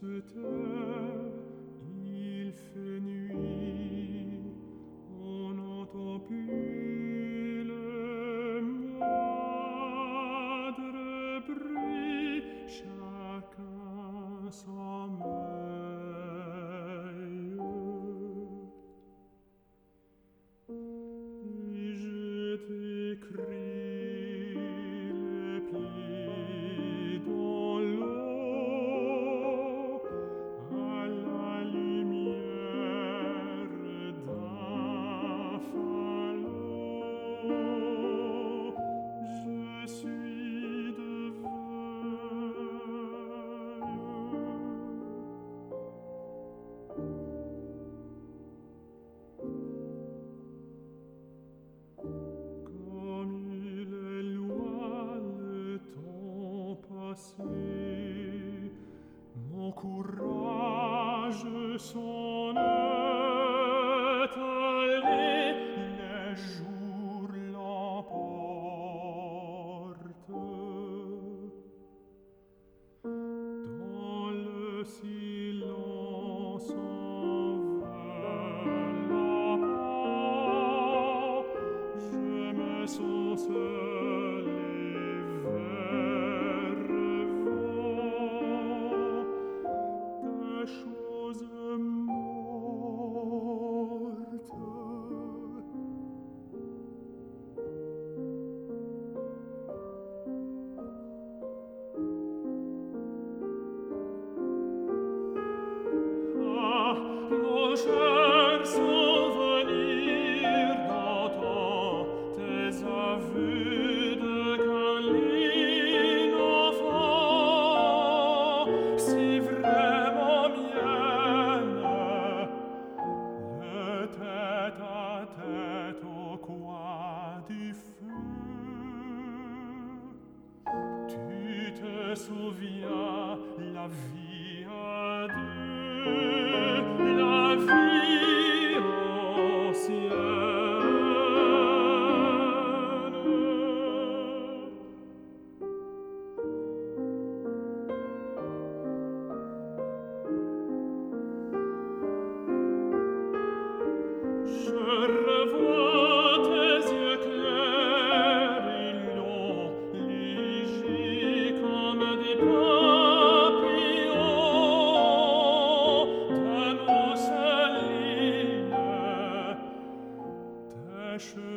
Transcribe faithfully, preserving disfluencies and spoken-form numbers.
se tait, il fait nuit, on n'entend plus le moindre bruit, chacun sommeille. Et je t'écris les pieds dans l'eau, à la lumière d'un falot. Je suis de Comme il est loin le temps passé, mon courage s'en est allé, les jours l'emportent. Dans le silence enveloppant, je me sens seul et vervant des choses mortes. Ah, mon cher souvenir d'antan, tes aveux de câlin enfant, si vraiment mienne, le tête-à-tête au coin du feu. Tu te souviens la vie à deux, la vie ancienne. Je revois tes yeux clairs et longs, légers comme des papillons de mousseline, tes cheveux